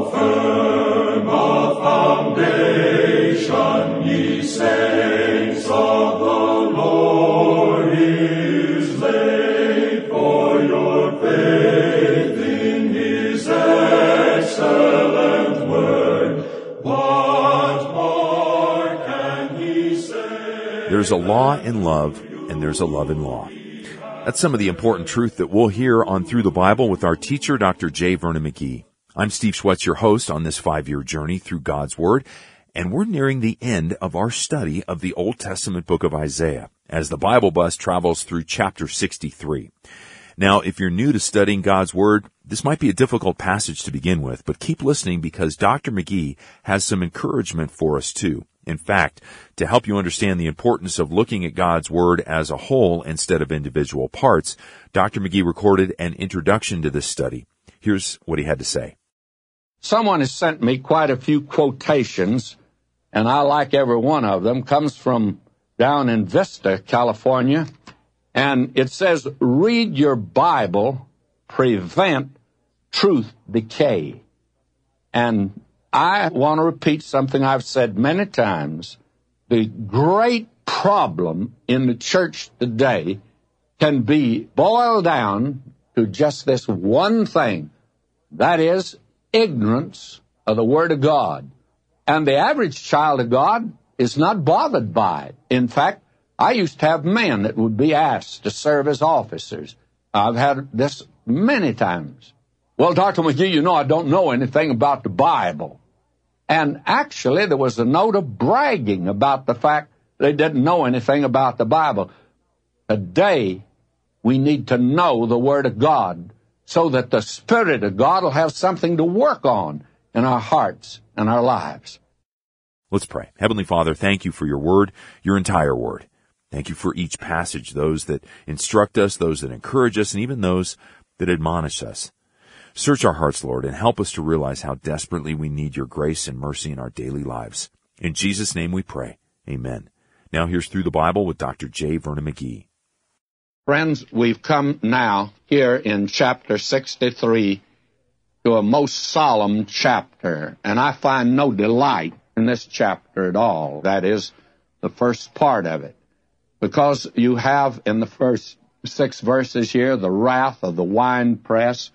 firm a foundation, ye saints of the Lord, is laid, for your faith in his excellent word. What more can he say? There's a law in love, and there's a love in law. That's some of the important truth that we'll hear on Through the Bible with our teacher, Dr. J. Vernon McGee. I'm Steve Schwetz, your host on this 5-year journey through God's Word, and we're nearing the end of our study of the Old Testament book of Isaiah as the Bible bus travels through chapter 63. Now, if you're new to studying God's Word, this might be a difficult passage to begin with, but keep listening because Dr. McGee has some encouragement for us too. In fact, to help you understand the importance of looking at God's Word as a whole instead of individual parts, Dr. McGee recorded an introduction to this study. Here's what he had to say. Someone has sent me quite a few quotations, and I like every one of them. Comes from down in Vista, California, and it says, read your Bible, prevent truth decay. And I want to repeat something I've said many times. The great problem in the church today can be boiled down to just this one thing. That is ignorance of the Word of God. And the average child of God is not bothered by it. In fact, I used to have men that would be asked to serve as officers. I've had this many times. Well, Dr. McGee, you know I don't know anything about the Bible. And actually, there was a note of bragging about the fact they didn't know anything about the Bible. Today, we need to know the Word of God so that the Spirit of God will have something to work on in our hearts and our lives. Let's pray. Heavenly Father, thank you for your Word, your entire Word. Thank you for each passage, those that instruct us, those that encourage us, and even those that admonish us. Search our hearts, Lord, and help us to realize how desperately we need your grace and mercy in our daily lives. In Jesus' name we pray. Amen. Now here's Through the Bible with Dr. J. Vernon McGee. Friends, we've come now here in chapter 63 to a most solemn chapter, and I find no delight in this chapter at all. That is the first part of it, because you have in the first 6 verses here the wrath of the winepress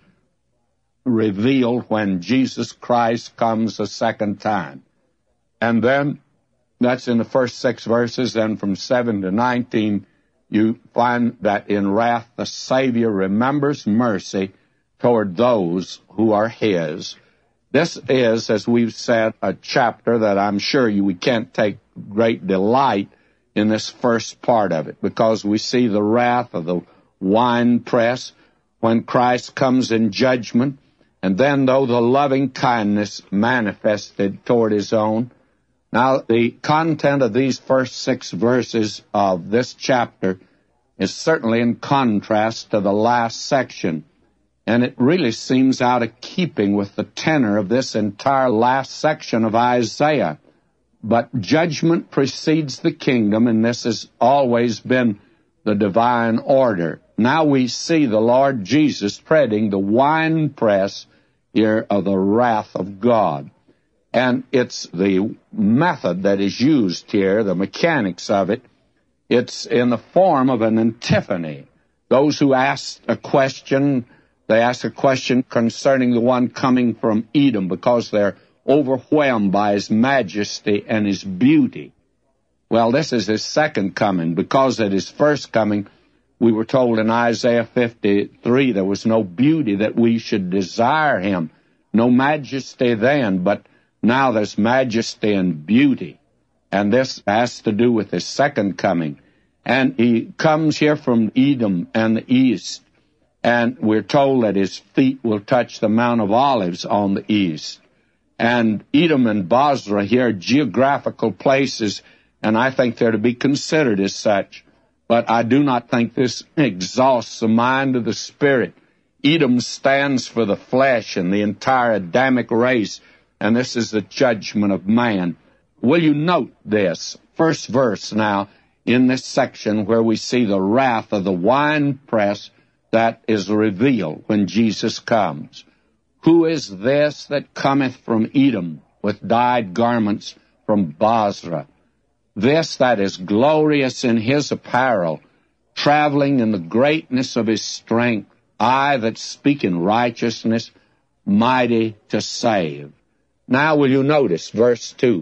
revealed when Jesus Christ comes a second time. And then, that's in the first 6 verses, then from 7 to 19, you find that in wrath the Savior remembers mercy toward those who are His. This is, as we've said, a chapter that I'm sure we can't take great delight in this first part of it, because we see the wrath of the winepress when Christ comes in judgment. And then, though the loving kindness manifested toward His own. Now, the content of these first 6 verses of this chapter is certainly in contrast to the last section. And it really seems out of keeping with the tenor of this entire last section of Isaiah. But judgment precedes the kingdom, and this has always been the divine order. Now we see the Lord Jesus treading the winepress here of the wrath of God. And it's the method that is used here, the mechanics of it. It's in the form of an antiphony. Those who ask a question, they ask a question concerning the one coming from Edom because they're overwhelmed by His majesty and His beauty. Well, this is His second coming, because at His first coming, we were told in Isaiah 53 there was no beauty that we should desire Him, no majesty then, but now there's majesty and beauty. And this has to do with His second coming. And He comes here from Edom and the east, and we're told that His feet will touch the Mount of Olives on the east. And Edom and Bozrah here are geographical places, and I think they're to be considered as such. But I do not think this exhausts the mind of the Spirit. Edom stands for the flesh and the entire Adamic race, and this is the judgment of man. Will you note this? First verse now in this section where we see the wrath of the winepress that is revealed when Jesus comes. Who is this that cometh from Edom with dyed garments from Bozrah? This that is glorious in his apparel, traveling in the greatness of his strength, I that speak in righteousness, mighty to save. Now will you notice verse 2?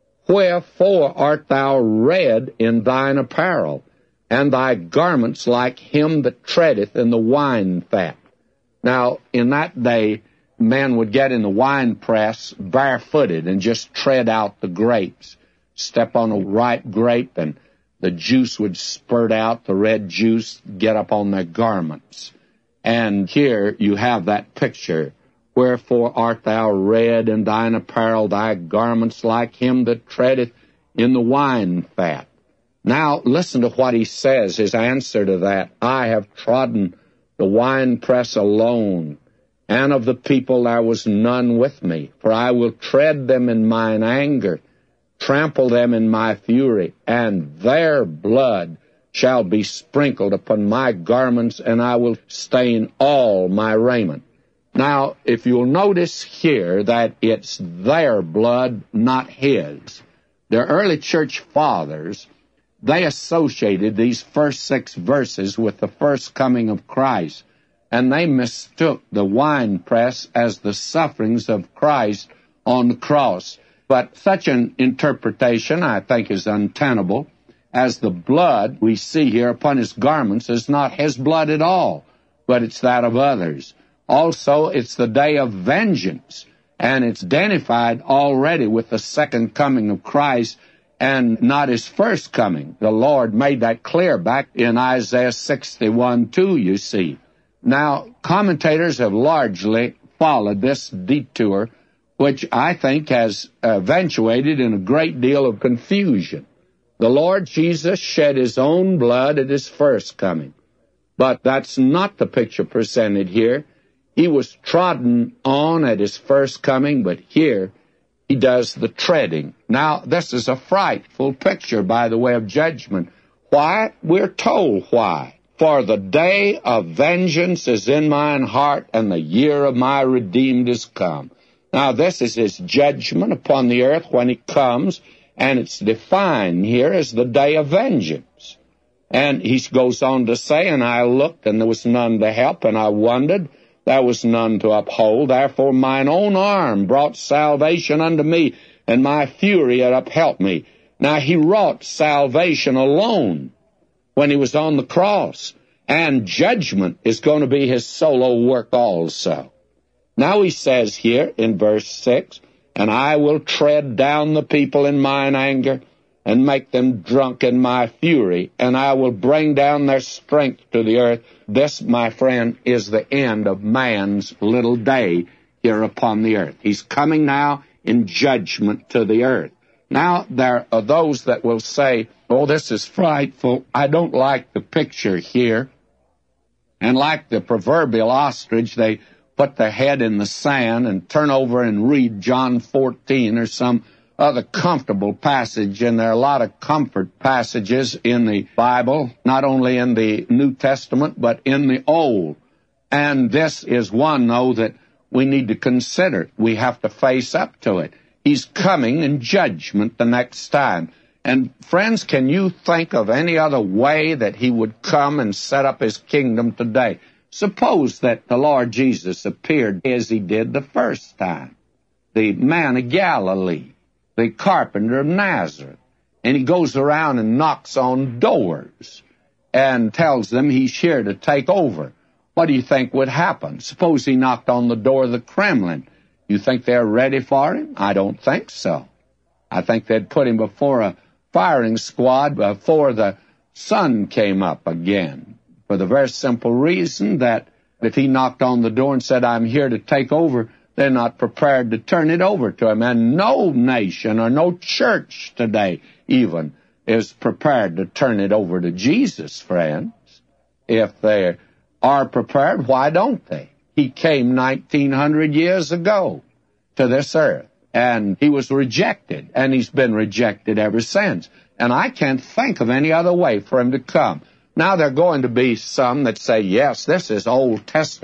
Wherefore art thou red in thine apparel, and thy garments like him that treadeth in the wine fat? Now, in that day, men would get in the wine press barefooted and just tread out the grapes, step on a ripe grape, and the juice would spurt out, the red juice, get up on their garments. And here you have that picture. Wherefore art thou red in thine apparel, thy garments like him that treadeth in the wine fat? Now listen to what he says, his answer to that. I have trodden the winepress alone, and of the people there was none with me. For I will tread them in mine anger, trample them in my fury, and their blood shall be sprinkled upon my garments, and I will stain all my raiment. Now, if you'll notice here that it's their blood, not his. The early church fathers, they associated these first 6 verses with the first coming of Christ, and they mistook the winepress as the sufferings of Christ on the cross. But such an interpretation, I think, is untenable, as the blood we see here upon his garments is not his blood at all, but it's that of others. Also, it's the day of vengeance, and it's identified already with the second coming of Christ and not his first coming. The Lord made that clear back in Isaiah 61:2, you see. Now, commentators have largely followed this detour, which I think has eventuated in a great deal of confusion. The Lord Jesus shed his own blood at his first coming, but that's not the picture presented here. He was trodden on at his first coming, but here he does the treading. Now, this is a frightful picture by the way of judgment. Why? We're told why. For the day of vengeance is in mine heart, and the year of my redeemed is come. Now, this is his judgment upon the earth when he comes, and it's defined here as the day of vengeance. And he goes on to say, and I looked, and there was none to help, and I wondered, there was none to uphold. Therefore mine own arm brought salvation unto me, and my fury had upheld me. Now he wrought salvation alone when he was on the cross, and judgment is going to be his solo work also. Now he says here in verse 6, and I will tread down the people in mine anger, and make them drunk in my fury, and I will bring down their strength to the earth. This, my friend, is the end of man's little day here upon the earth. He's coming now in judgment to the earth. Now, there are those that will say, oh, this is frightful. I don't like the picture here. And like the proverbial ostrich, they put their head in the sand and turn over and read John 14 or some other comfortable passage, and there are a lot of comfort passages in the Bible, not only in the New Testament, but in the Old. And this is one, though, that we need to consider. We have to face up to it. He's coming in judgment the next time. And friends, can you think of any other way that he would come and set up his kingdom today? Suppose that the Lord Jesus appeared as he did the first time, the man of Galilee, the carpenter of Nazareth, and he goes around and knocks on doors and tells them he's here to take over. What do you think would happen? Suppose he knocked on the door of the Kremlin. You think they're ready for him? I don't think so. I think they'd put him before a firing squad before the sun came up again, for the very simple reason that if he knocked on the door and said, I'm here to take over, they're not prepared to turn it over to him. And no nation or no church today even is prepared to turn it over to Jesus, friends. If they are prepared, why don't they? He came 1900 years ago to this earth, and he was rejected, and he's been rejected ever since. And I can't think of any other way for him to come. Now there are going to be some that say, yes, this is Old Testament.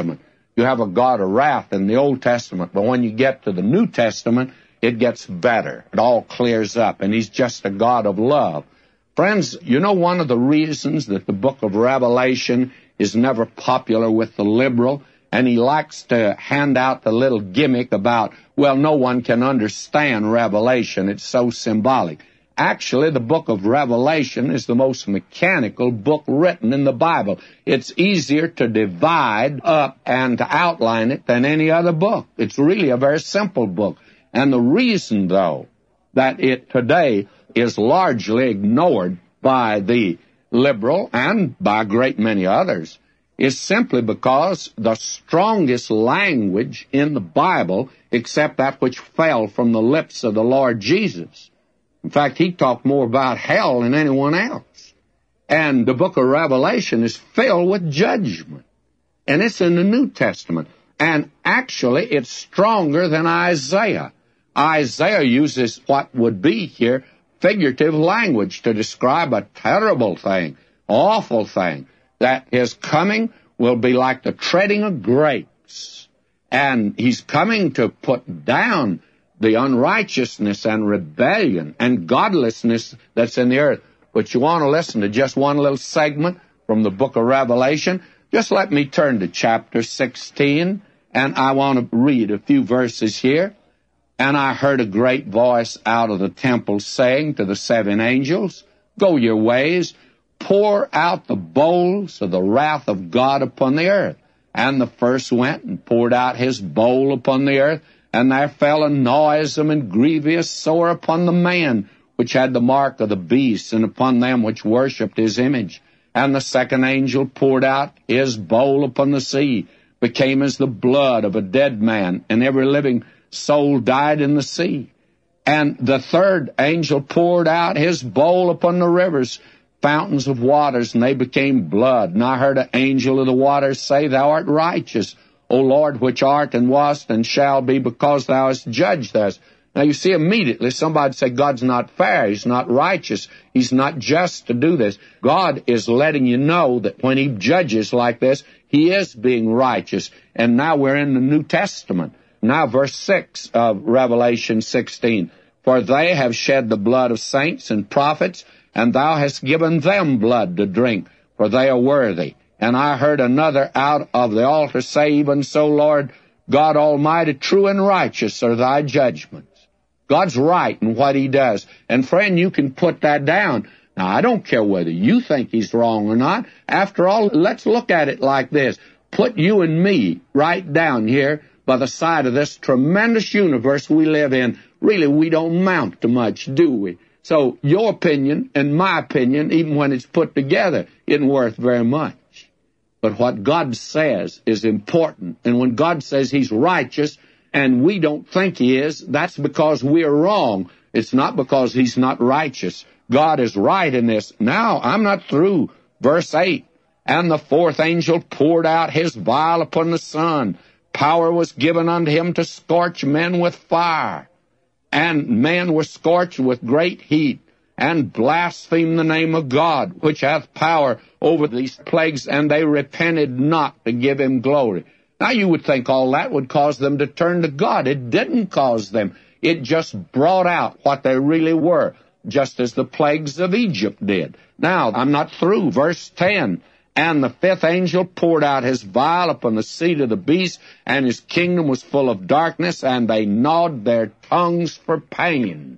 You have a God of wrath in the Old Testament, but when you get to the New Testament, it gets better. It all clears up, and He's just a God of love. Friends, you know one of the reasons that the book of Revelation is never popular with the liberal, and he likes to hand out the little gimmick about, well, no one can understand Revelation. It's so symbolic. Actually, the book of Revelation is the most mechanical book written in the Bible. It's easier to divide up and to outline it than any other book. It's really a very simple book. And the reason, though, that it today is largely ignored by the liberal and by a great many others is simply because the strongest language in the Bible, except that which fell from the lips of the Lord Jesus. In fact, He talked more about hell than anyone else. And the book of Revelation is filled with judgment. And it's in the New Testament. And actually, it's stronger than Isaiah. Isaiah uses what would be here figurative language to describe a terrible thing, awful thing, that His coming will be like the treading of grapes. And He's coming to put down the unrighteousness and rebellion and godlessness that's in the earth. But you want to listen to just one little segment from the book of Revelation? Just let me turn to chapter 16, and I want to read a few verses here. And I heard a great voice out of the temple saying to the seven angels, Go your ways, pour out the bowls of the wrath of God upon the earth. And the first went and poured out his bowl upon the earth, and there fell a noisome and grievous sore upon the man which had the mark of the beast, and upon them which worshipped his image. And the second angel poured out his bowl upon the sea, became as the blood of a dead man, and every living soul died in the sea. And the third angel poured out his bowl upon the rivers, fountains of waters, and they became blood. And I heard an angel of the waters say, Thou art righteous, O Lord, which art and wast and shall be, because thou hast judged us. Now you see, immediately somebody say, God's not fair, He's not righteous, He's not just to do this. God is letting you know that when He judges like this, He is being righteous. And now we're in the New Testament. Now verse 6 of Revelation 16. For they have shed the blood of saints and prophets, and thou hast given them blood to drink, for they are worthy. And I heard another out of the altar say, Even so, Lord God Almighty, true and righteous are thy judgments. God's right in what He does. And friend, you can put that down. Now, I don't care whether you think He's wrong or not. After all, let's look at it like this. Put you and me right down here by the side of this tremendous universe we live in. Really, we don't amount to much, do we? So your opinion and my opinion, even when it's put together, isn't worth very much. But what God says is important. And when God says He's righteous and we don't think He is, that's because we're wrong. It's not because He's not righteous. God is right in this. Now, I'm not through. Verse 8, And the fourth angel poured out his vial upon the sun. Power was given unto him to scorch men with fire. And men were scorched with great heat, and blasphemed the name of God, which hath power over these plagues, and they repented not to give Him glory. Now you would think all that would cause them to turn to God. It didn't cause them. It just brought out what they really were, just as the plagues of Egypt did. Now, I'm not through. Verse 10, And the fifth angel poured out his vial upon the seat of the beast, and his kingdom was full of darkness, and they gnawed their tongues for pain.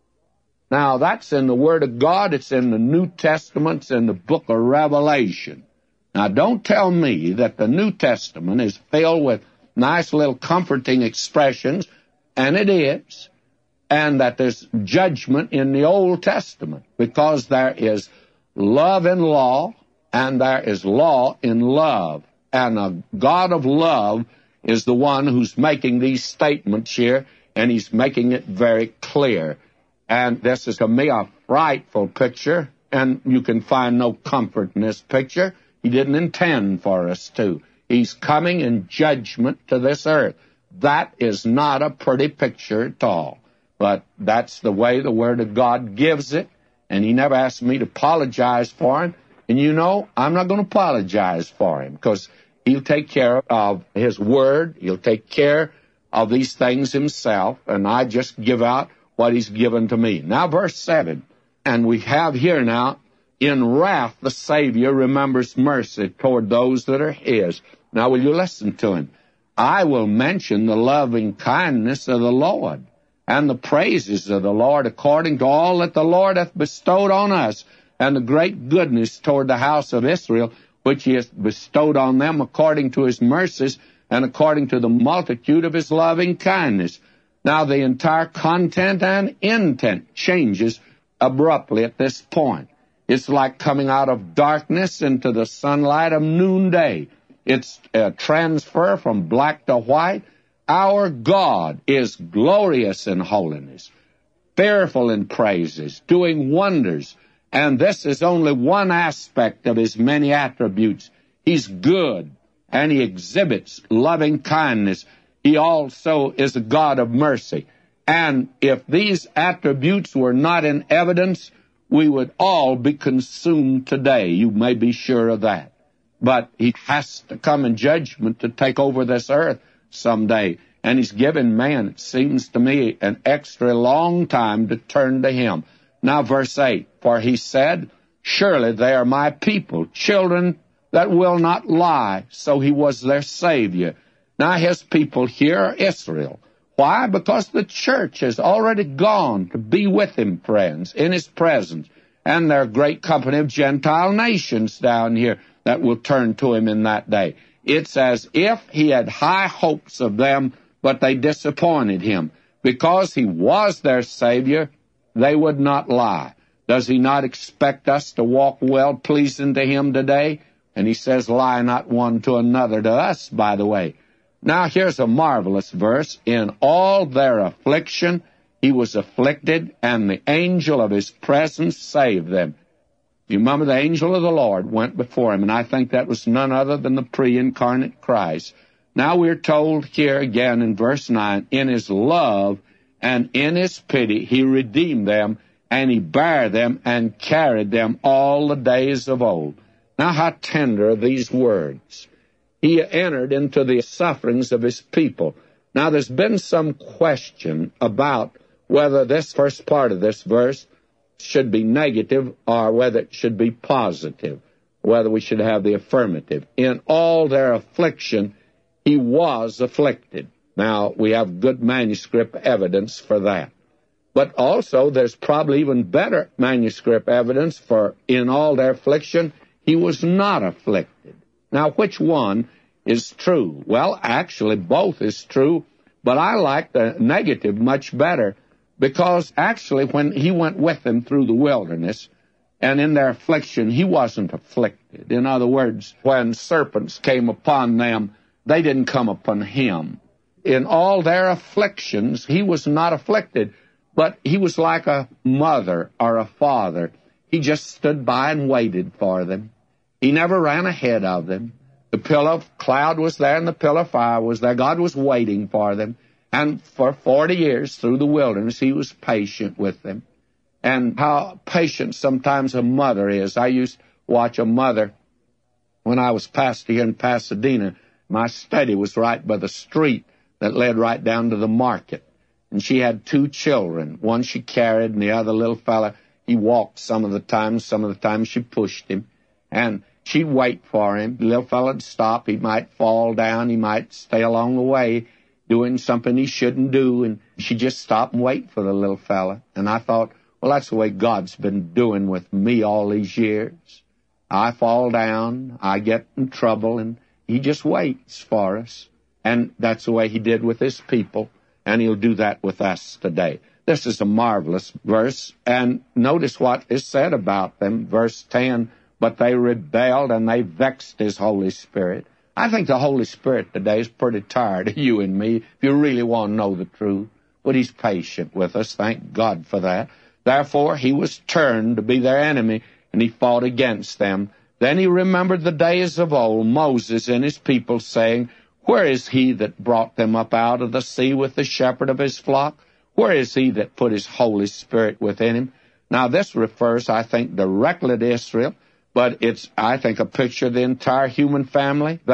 Now, that's in the Word of God. It's in the New Testament. It's in the book of Revelation. Now, don't tell me that the New Testament is filled with nice little comforting expressions, and it is, and that there's judgment in the Old Testament, because there is love in law, and there is law in love. And a God of love is the one who's making these statements here, and He's making it very clear. And this is, to me, a frightful picture, and you can find no comfort in this picture. He didn't intend for us to. He's coming in judgment to this earth. That is not a pretty picture at all. But that's the way the Word of God gives it, and He never asked me to apologize for Him. And you know, I'm not going to apologize for Him, because He'll take care of His Word. He'll take care of these things Himself, and I just give out what He's given to me. Now, verse 7, and we have here now, in wrath the Savior remembers mercy toward those that are His. Now, will you listen to Him? I will mention the loving kindness of the Lord and the praises of the Lord according to all that the Lord hath bestowed on us, and the great goodness toward the house of Israel, which He hath bestowed on them according to His mercies and according to the multitude of His loving kindness. Now, the entire content and intent changes abruptly at this point. It's like coming out of darkness into the sunlight of noonday. It's a transfer from black to white. Our God is glorious in holiness, fearful in praises, doing wonders. And this is only one aspect of His many attributes. He's good, and He exhibits loving kindness. He also is a God of mercy. And if these attributes were not in evidence, we would all be consumed today. You may be sure of that. But He has to come in judgment to take over this earth someday. And He's given man, it seems to me, an extra long time to turn to Him. Now, verse 8, for He said, surely they are my people, children that will not lie. So He was their Savior. Now, His people here are Israel. Why? Because the church has already gone to be with Him, friends, in His presence. And there are a great company of Gentile nations down here that will turn to Him in that day. It's as if He had high hopes of them, but they disappointed Him. Because He was their Savior, they would not lie. Does He not expect us to walk well-pleasing to Him today? And He says, lie not one to another, to us, by the way. Now, here's a marvelous verse. In all their affliction, He was afflicted, and the angel of His presence saved them. You remember the angel of the Lord went before Him, and I think that was none other than the pre-incarnate Christ. Now we're told here again in verse 9, in His love and in His pity He redeemed them, and He bare them and carried them all the days of old. Now how tender are these words. He entered into the sufferings of His people. Now there's been some question about whether this first part of this verse should be negative or whether it should be positive, whether we should have the affirmative. In all their affliction, He was afflicted. Now, we have good manuscript evidence for that. But also, there's probably even better manuscript evidence for in all their affliction, He was not afflicted. Now, which one is true? Well, actually, both is true, but I like the negative much better, because actually when He went with them through the wilderness, and in their affliction, He wasn't afflicted. In other words, when serpents came upon them, they didn't come upon Him. In all their afflictions, He was not afflicted, but He was like a mother or a father. He just stood by and waited for them. He never ran ahead of them. The pillar of cloud was there and the pillar of fire was there. God was waiting for them. And for 40 years through the wilderness, He was patient with them. And how patient sometimes a mother is. I used to watch a mother when I was pastor here in Pasadena. My study was right by the street that led right down to the market. And she had 2 children. One she carried, and the other little fella, he walked some of the time she pushed him. And she'd wait for him. The little fella'd stop. He might fall down. He might stay along the way doing something he shouldn't do. And she'd just stop and wait for the little fella. And I thought, well, that's the way God's been doing with me all these years. I fall down. I get in trouble. And He just waits for us. And that's the way He did with His people. And He'll do that with us today. This is a marvelous verse. And notice what is said about them. Verse 10, but they rebelled and they vexed His Holy Spirit. I think the Holy Spirit today is pretty tired of you and me, if you really want to know the truth. But He's patient with us. Thank God for that. Therefore, He was turned to be their enemy, and He fought against them. Then He remembered the days of old, Moses and his people, saying, where is He that brought them up out of the sea with the shepherd of His flock? Where is He that put His Holy Spirit within Him? Now, this refers, I think, directly to Israel, but it's, I think, a picture of the entire human family, that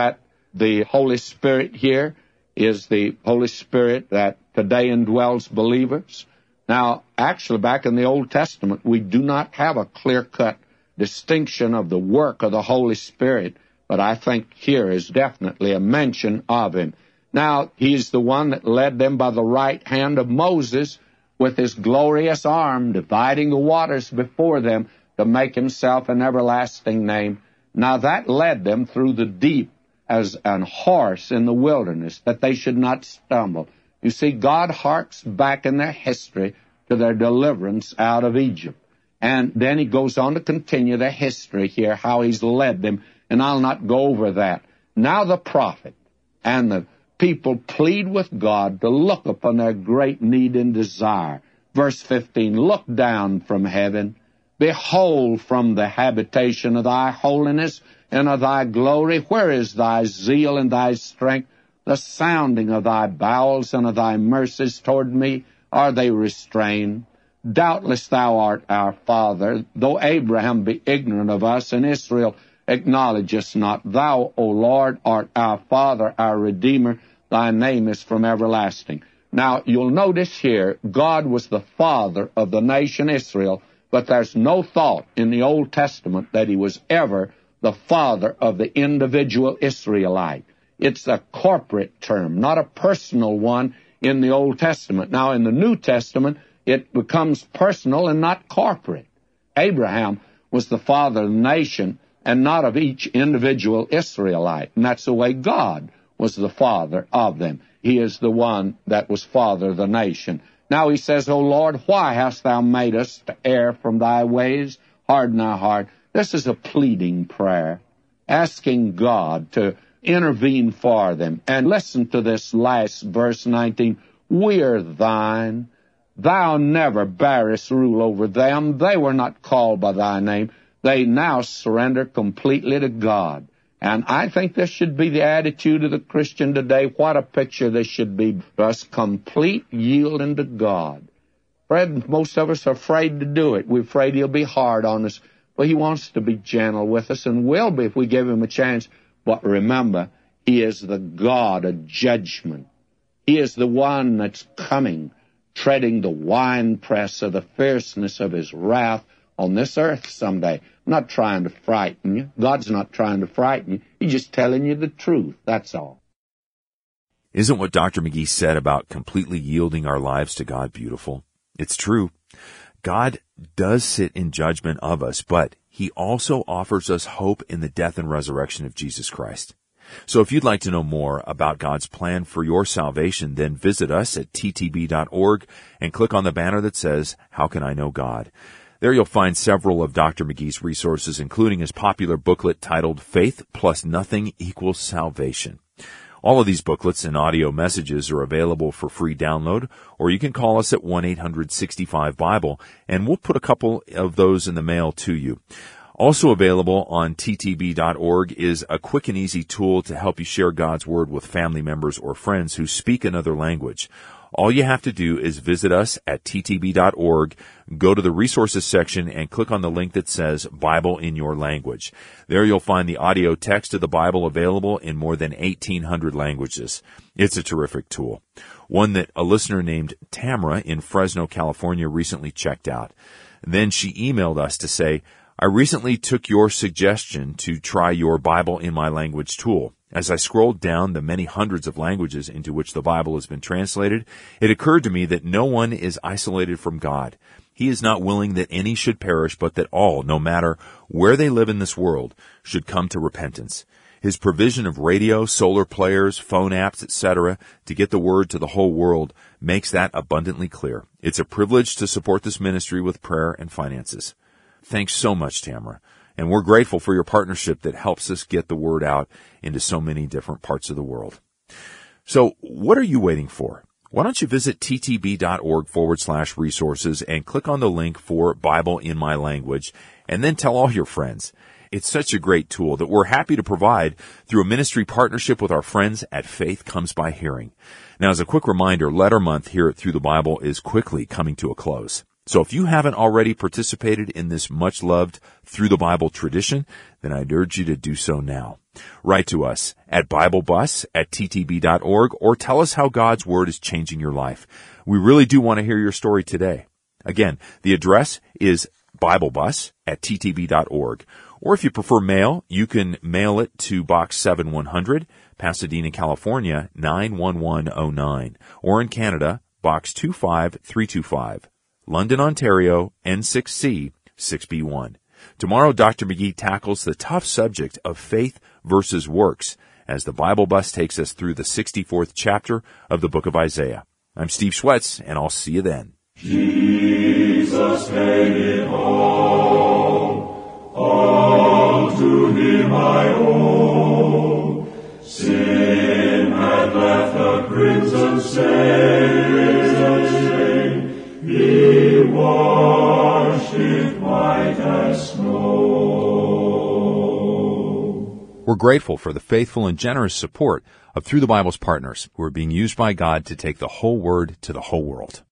The Holy Spirit here is the Holy Spirit that today indwells believers. Now, actually, back in the Old Testament, we do not have a clear-cut distinction of the work of the Holy Spirit, but I think here is definitely a mention of him. Now, he's the one that led them by the right hand of Moses with his glorious arm, dividing the waters before them to make himself an everlasting name. Now, that led them through the deep as an horse in the wilderness, that they should not stumble. You see, God harks back in their history to their deliverance out of Egypt. And then he goes on to continue their history here, how he's led them, and I'll not go over that. Now the prophet and the people plead with God to look upon their great need and desire. Verse 15, look down from heaven. Behold from the habitation of thy holiness and of thy glory. Where is thy zeal and thy strength? The sounding of thy bowels and of thy mercies toward me, are they restrained? Doubtless thou art our father, though Abraham be ignorant of us, and Israel acknowledge us not. Thou, O Lord, art our Father, our Redeemer. Thy name is from everlasting. Now, you'll notice here, God was the father of the nation Israel, but there's no thought in the Old Testament that he was ever the father of the individual Israelite. It's a corporate term, not a personal one in the Old Testament. Now, in the New Testament, it becomes personal and not corporate. Abraham was the father of the nation and not of each individual Israelite. And that's the way God was the father of them. He is the one that was father of the nation. Now he says, O Lord, why hast thou made us to err from thy ways? Harden our heart. This is a pleading prayer, asking God to intervene for them. And listen to this last verse 19. We are thine. Thou never bearest rule over them. They were not called by thy name. They now surrender completely to God. And I think this should be the attitude of the Christian today. What a picture this should be for us, complete yielding to God. Fred, most of us are afraid to do it. We're afraid he'll be hard on us. But he wants to be gentle with us and will be if we give him a chance. But remember, he is the God of judgment. He is the one that's coming, treading the winepress of the fierceness of his wrath on this earth someday. I'm not trying to frighten you. God's not trying to frighten you. He's just telling you the truth. That's all. Isn't what Dr. McGee said about completely yielding our lives to God beautiful? It's true. God does sit in judgment of us, but he also offers us hope in the death and resurrection of Jesus Christ. So if you'd like to know more about God's plan for your salvation, then visit us at ttb.org and click on the banner that says, How Can I Know God? There you'll find several of Dr. McGee's resources, including his popular booklet titled Faith Plus Nothing Equals Salvation. All of these booklets and audio messages are available for free download, or you can call us at 1-800-65-BIBLE, and we'll put a couple of those in the mail to you. Also available on ttb.org is a quick and easy tool to help you share God's Word with family members or friends who speak another language. All you have to do is visit us at ttb.org, go to the resources section, and click on the link that says Bible in Your Language. There you'll find the audio text of the Bible available in more than 1,800 languages. It's a terrific tool. One that a listener named Tamara in Fresno, California recently checked out. Then she emailed us to say, I recently took your suggestion to try your Bible in My Language tool. As I scrolled down the many hundreds of languages into which the Bible has been translated, it occurred to me that no one is isolated from God. He is not willing that any should perish, but that all, no matter where they live in this world, should come to repentance. His provision of radio, solar players, phone apps, etc., to get the word to the whole world makes that abundantly clear. It's a privilege to support this ministry with prayer and finances. Thanks so much, Tamara. And we're grateful for your partnership that helps us get the word out into so many different parts of the world. So what are you waiting for? Why don't you visit ttb.org/resources and click on the link for Bible in My Language, and then tell all your friends. It's such a great tool that we're happy to provide through a ministry partnership with our friends at Faith Comes by Hearing. Now, as a quick reminder, Letter Month here at Through the Bible is quickly coming to a close. So if you haven't already participated in this much-loved Through the Bible tradition, then I'd urge you to do so now. Write to us at BibleBus@ttb.org or tell us how God's Word is changing your life. We really do want to hear your story today. Again, the address is BibleBus@ttb.org. Or if you prefer mail, you can mail it to Box 7100, Pasadena, California, 91109. Or in Canada, Box 25325. London, Ontario, N6C 6B1. Tomorrow, Dr. McGee tackles the tough subject of faith versus works as the Bible Bus takes us through the 64th chapter of the book of Isaiah. I'm Steve Schwetz, and I'll see you then. Jesus paid it all to him I owe. Sin had left a crimson stain. He washed it white as snow. We're grateful for the faithful and generous support of Through the Bible's partners who are being used by God to take the whole Word to the whole world.